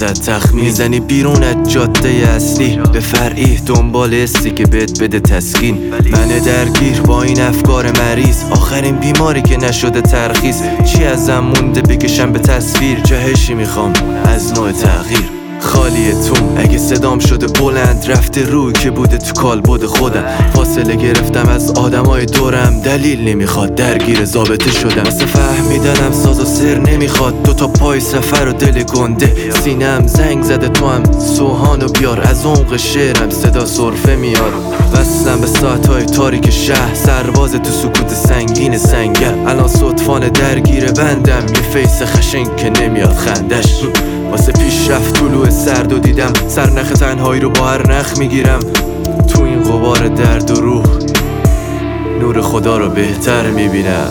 ازت تخمین میزنی بیرون از جاده اصلی به فرعی دنبال استی که بهت بده تسکین. من درگیر با این افکار مریض، آخرین بیماری که نشده ترخیص. چی ازم مونده بکشم به تصویر، جهشی میخوام از نوع تغییر. خالیه توم اگه صدام شده بلند، رفته روی که بوده تو کالبد خودم. فاصله گرفتم از آدمای دورم، دلیل نمیخواد درگیر ضابطه شدم. واسه فهمیدنم ساز و سر نمیخواد، دوتا پای سفر و دل گنده. سینم زنگ زده تو هم سوهانو بیار، از عمق شعرم صدا سرفه میاد. وصلم به ساعتهای تاریک شهر، سرباز تو سکوت سنگین سنگر. الان صدفان درگیر بندم، یه فیس خشن که نمیاد خندش. واسه پیشرفت طلوع سرد و دیدم، سرنخ تنهایی رو با هر نخ میگیرم. تو این غبار درد و روح نور خدا رو بهتر میبینم.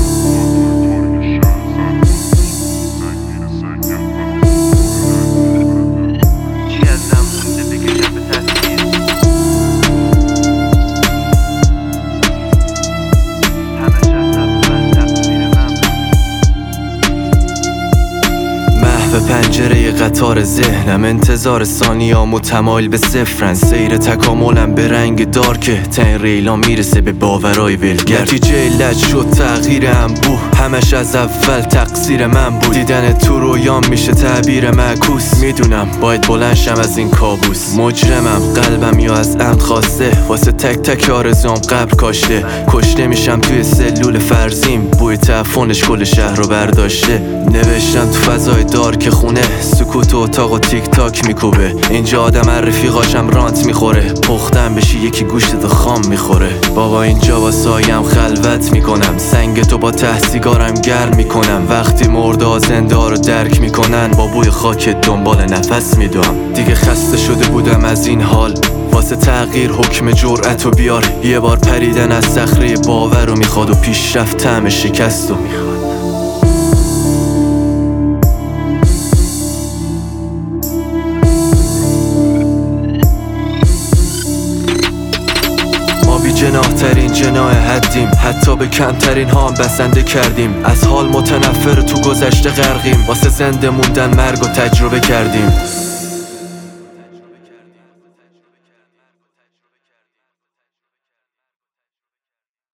به پنجره قطار ذهنم، انتظار ثانیه‌ام متمایل به صفرن. سیر تکاملم به رنگ دارکه، تا این ریلا میرسه به باورای ولگر. نتیجه علت شد تغییر انبوه، همش از اول تقصیر من بود. دیدن تو رویام میشه تعبیر معکوس، میدونم باید بلنشم از این کابوس. مجرمم، قلبم یا از عمد خواسته، واسه تک تک آرزوام قبر کاشته. کشته میشم توی سلول فرضیم، بوی تعفنش کل شهر رو برداشته. نوشتم تو فضای دار که خونه، سکوت و اتاق و تیک تاک میکوبه. اینجا آدم هر رفیقاشم رانت میخوره، پختم بشی یکی گوشت خام میخوره. بابا اینجا با سایم خلوت میکنم، سنگ تو با ته سیگارم گرم میکنم. وقتی مرده زنده ها رو درک میکنن، با بوی خاک دنبال نفس میدوم. دیگه خسته شده بودم از این حال، واسه تغییر حکم جرأت و بیار. یه بار پریدن از صخره باور رو میخواد، و پیشرفت طعم شکست رو میخواد. بی جناح ترین جناح حدیم، حتی به کمترین ها هم بسنده کردیم. از حال متنفر تو گذشته غرقیم، واسه زنده موندن مرگ و تجربه کردیم.